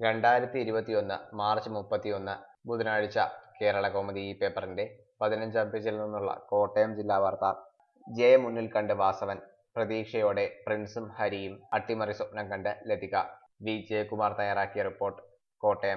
2021 March 31 ബുധനാഴ്ച കേരളകൗമുദി ഈ പേപ്പറിന്റെ 15-ാം പേജിൽ നിന്നുള്ള കോട്ടയം ജില്ലാ വാർത്ത. ജയ മുന്നിൽ കണ്ട് വാസവൻ, പ്രതീക്ഷയോടെ പ്രിൻസും ഹരിയും, അട്ടിമറി സ്വപ്നം കണ്ട് ലതിക. വി ജയകുമാർ തയ്യാറാക്കിയ റിപ്പോർട്ട്. കോട്ടയം.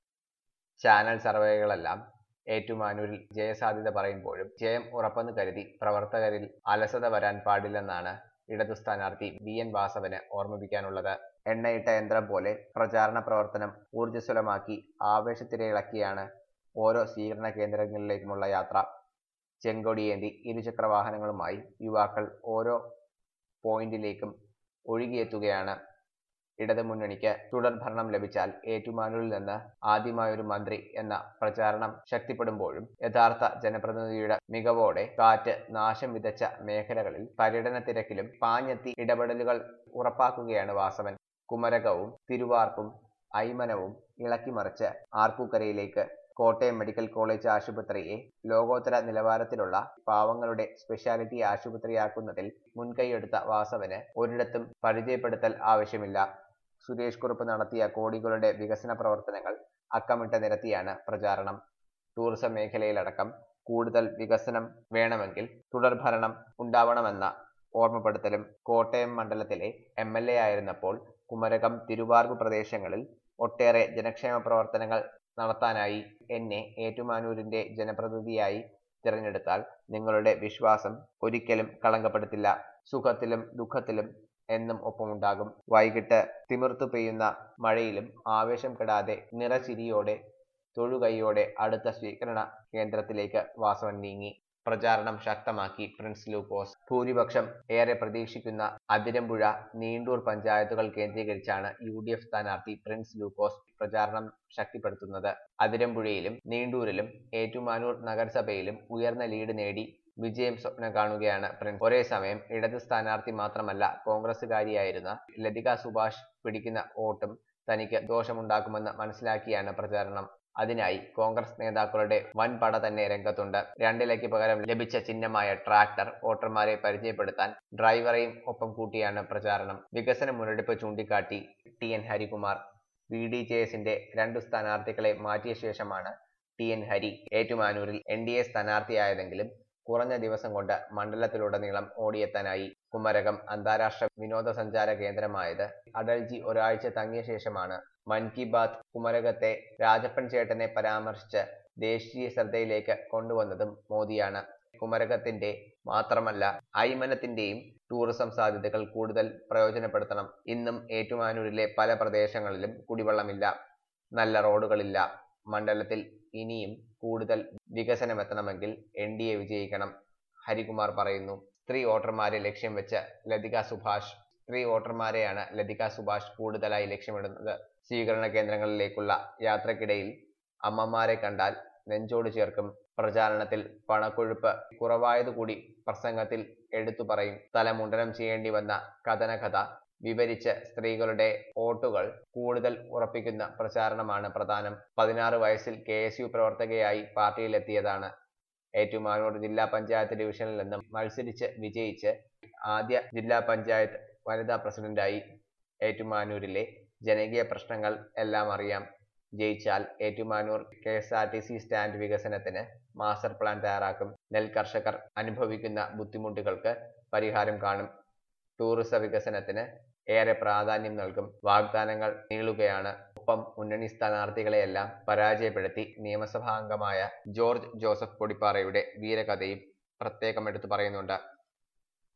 ചാനൽ സർവേകളെല്ലാം ഏറ്റുമാനൂരിൽ ജയസാധ്യത പറയുമ്പോഴും ജയം ഉറപ്പെന്ന് കരുതി പ്രവർത്തകരിൽ അലസത വരാൻ പാടില്ലെന്നാണ് ഇടതു സ്ഥാനാർത്ഥി VN വാസവന് ഓർമ്മിപ്പിക്കാനുള്ളത്. എണ്ണയിട്ട യന്ത്രം പോലെ പ്രചാരണ പ്രവർത്തനം ഊർജ്ജസ്വലമാക്കി ആവേശത്തിരയിളക്കിയാണ് ഓരോ സ്വീകരണ കേന്ദ്രങ്ങളിലേക്കുമുള്ള യാത്ര. ചെങ്കൊടിയേന്തി ഇരുചക്ര വാഹനങ്ങളുമായി യുവാക്കൾ ഓരോ പോയിന്റിലേക്കും ഒഴുകിയെത്തുകയാണ്. ഇടതു മുന്നണിക്ക് തുടർ ഭരണം ലഭിച്ചാൽ ഏറ്റുമാനൂരിൽ നിന്ന് ആദ്യമായൊരു മന്ത്രി എന്ന പ്രചാരണം ശക്തിപ്പെടുമ്പോഴും യഥാർത്ഥ ജനപ്രതിനിധിയുടെ മികവോടെ കാറ്റ് നാശം വിതച്ച മേഖലകളിൽ പര്യടന തിരക്കിലും പാഞ്ഞെത്തി ഇടപെടലുകൾ ഉറപ്പാക്കുകയാണ് വാസവൻ. കുമരകവും തിരുവാർപ്പും അയ്മനവും ഇളക്കിമറിച്ച് ആർപ്പൂക്കരയിലേക്ക് കോട്ടയം മെഡിക്കൽ കോളേജ് ആശുപത്രിയെ ലോകോത്തര നിലവാരത്തിലുള്ള പാവങ്ങളുടെ സ്പെഷ്യാലിറ്റി ആശുപത്രിയാക്കുന്നതിൽ മുൻകൈയെടുത്ത വാസവന് ഒരിടത്തും പരിചയപ്പെടുത്തൽ ആവശ്യമില്ല. സുരേഷ് കുറുപ്പ് നടത്തിയ കോടികളുടെ വികസന പ്രവർത്തനങ്ങൾ അക്കമിട്ട് നിരത്തിയാണ് പ്രചാരണം. ടൂറിസം മേഖലയിലടക്കം കൂടുതൽ വികസനം വേണമെങ്കിൽ തുടർ ഭരണം ഉണ്ടാവണമെന്ന ഓർമ്മപ്പെടുത്തലും. കോട്ടയം മണ്ഡലത്തിലെ MLA ആയിരുന്നപ്പോൾ കുമരകം തിരുവാർപ്പ് പ്രദേശങ്ങളിൽ ഒട്ടേറെ ജനക്ഷേമ പ്രവർത്തനങ്ങൾ നടത്താനായി എന്നെ ഏറ്റുമാനൂരിന്റെ ജനപ്രതിനിധിയായി തിരഞ്ഞെടുത്താൽ നിങ്ങളുടെ വിശ്വാസം ഒരിക്കലും കളങ്കപ്പെടുത്തില്ല. സുഖത്തിലും ദുഃഖത്തിലും എന്നും ഒപ്പമുണ്ടാകും. വൈകിട്ട് തിമിർത്തു പെയ്യുന്ന മഴയിലും ആവേശം കെടാതെ നിറചിരിയോടെ തൊഴുകൈയോടെ അടുത്ത സ്വീകരണ കേന്ദ്രത്തിലേക്ക് വാസവൻ നീങ്ങി. പ്രചാരണം ശക്തമാക്കി പ്രിൻസ് ലൂക്കോസ്. ഭൂരിപക്ഷം ഏറെ പ്രതീക്ഷിക്കുന്ന അതിരമ്പുഴ, നീണ്ടൂർ പഞ്ചായത്തുകൾ കേന്ദ്രീകരിച്ചാണ് UDF സ്ഥാനാർത്ഥി പ്രിൻസ് ലൂക്കോസ് പ്രചാരണം ശക്തിപ്പെടുത്തുന്നത്. അതിരമ്പുഴയിലും നീണ്ടൂരിലും ഏറ്റുമാനൂർ നഗരസഭയിലും ഉയർന്ന ലീഡ് നേടി വിജയം സ്വപ്നം കാണുകയാണ് പ്രിൻസ്. ഒരേ സമയം ഇടത് സ്ഥാനാർത്ഥി മാത്രമല്ല, കോൺഗ്രസുകാരിയായിരുന്ന ലതിക സുഭാഷ് പിടിക്കുന്ന വോട്ടും തനിക്ക് ദോഷമുണ്ടാക്കുമെന്ന് മനസ്സിലാക്കിയാണ് പ്രചാരണം. അതിനായി കോൺഗ്രസ് നേതാക്കളുടെ വൻ പട തന്നെ രംഗത്തുണ്ട്. 2 ഇലയ്ക്ക് പകരം ലഭിച്ച ചിഹ്നമായ ട്രാക്ടർ വോട്ടർമാരെ പരിചയപ്പെടുത്താൻ ഡ്രൈവറെയും ഒപ്പം കൂട്ടിയാണ് പ്രചാരണം. വികസന മുരടിപ്പ് ചൂണ്ടിക്കാട്ടി TN ഹരികുമാർ. BDJSന്റെ 2 സ്ഥാനാർത്ഥികളെ മാറ്റിയ ശേഷമാണ് TN ഹരി ഏറ്റുമാനൂരിൽ NDA സ്ഥാനാർത്ഥിയായതെങ്കിലും കുറഞ്ഞ ദിവസം കൊണ്ട് മണ്ഡലത്തിലുടനീളം ഓടിയെത്താനായി. കുമരകം അന്താരാഷ്ട്ര വിനോദസഞ്ചാര കേന്ദ്രമായത് അടൽജി ഒരാഴ്ച തങ്ങിയ ശേഷമാണ്. മൻ കി ബാത്ത് കുമരകത്തെ രാജപ്പൻ ചേട്ടനെ പരാമർശിച്ച് ദേശീയ ശ്രദ്ധയിലേക്ക് കൊണ്ടുവന്നതും മോദിയാണ്. കുമരകത്തിന്റെ മാത്രമല്ല അയ്മനത്തിന്റെയും ടൂറിസം സാധ്യതകൾ കൂടുതൽ പ്രയോജനപ്പെടുത്തണം. ഇന്നും ഏറ്റുമാനൂരിലെ പല പ്രദേശങ്ങളിലും കുടിവെള്ളമില്ല, നല്ല റോഡുകളില്ല. മണ്ഡലത്തിൽ ഇനിയും കൂടുതൽ വികസനമെത്തണമെങ്കിൽ NDA വിജയിക്കണം, ഹരികുമാർ പറയുന്നു. സ്ത്രീ വോട്ടർമാരെ ലക്ഷ്യം വെച്ച് ലതിക സുഭാഷ്. സ്ത്രീ വോട്ടർമാരെയാണ് ലതിക സുഭാഷ് കൂടുതലായി ലക്ഷ്യമിടുന്നത്. സ്വീകരണ കേന്ദ്രങ്ങളിലേക്കുള്ള യാത്രക്കിടയിൽ അമ്മമാരെ കണ്ടാൽ നെഞ്ചോട് ചേർക്കും. പ്രചാരണത്തിൽ പണക്കൊഴുപ്പ് കുറവായതുകൂടി പ്രസംഗത്തിൽ എടുത്തു പറയും. തലമുണ്ടനം ചെയ്യേണ്ടി വന്ന കഥനകഥ വിവരിച്ച് സ്ത്രീകളുടെ വോട്ടുകൾ കൂടുതൽ ഉറപ്പിക്കുന്ന പ്രചാരണമാണ് പ്രധാനം. 16 വയസ്സിൽ KSU പ്രവർത്തകയായി പാർട്ടിയിലെത്തിയതാണ്. ഏറ്റുമാനൂർ ജില്ലാ പഞ്ചായത്ത് ഡിവിഷനിൽ നിന്നും മത്സരിച്ച് വിജയിച്ച് ആദ്യ ജില്ലാ പഞ്ചായത്ത് വനിതാ പ്രസിഡന്റായി. ഏറ്റുമാനൂരിലെ ജനകീയ പ്രശ്നങ്ങൾ എല്ലാം അറിയാം. ജയിച്ചാൽ ഏറ്റുമാനൂർ KSRTC സ്റ്റാൻഡ് വികസനത്തിന് മാസ്റ്റർ പ്ലാൻ തയ്യാറാക്കും. നെൽകർഷകർ അനുഭവിക്കുന്ന ബുദ്ധിമുട്ടുകൾക്ക് പരിഹാരം കാണും. ടൂറിസ വികസനത്തിന് ഏറെ പ്രാധാന്യം നൽകും. വാഗ്ദാനങ്ങൾ നീളുകയാണ്. ഒപ്പം മുന്നണി സ്ഥാനാർത്ഥികളെയെല്ലാം പരാജയപ്പെടുത്തി നിയമസഭാംഗമായ ജോർജ് ജോസഫ് പൊടിപ്പാറയുടെ വീരകഥയും പ്രത്യേകം എടുത്തു പറയുന്നുണ്ട്.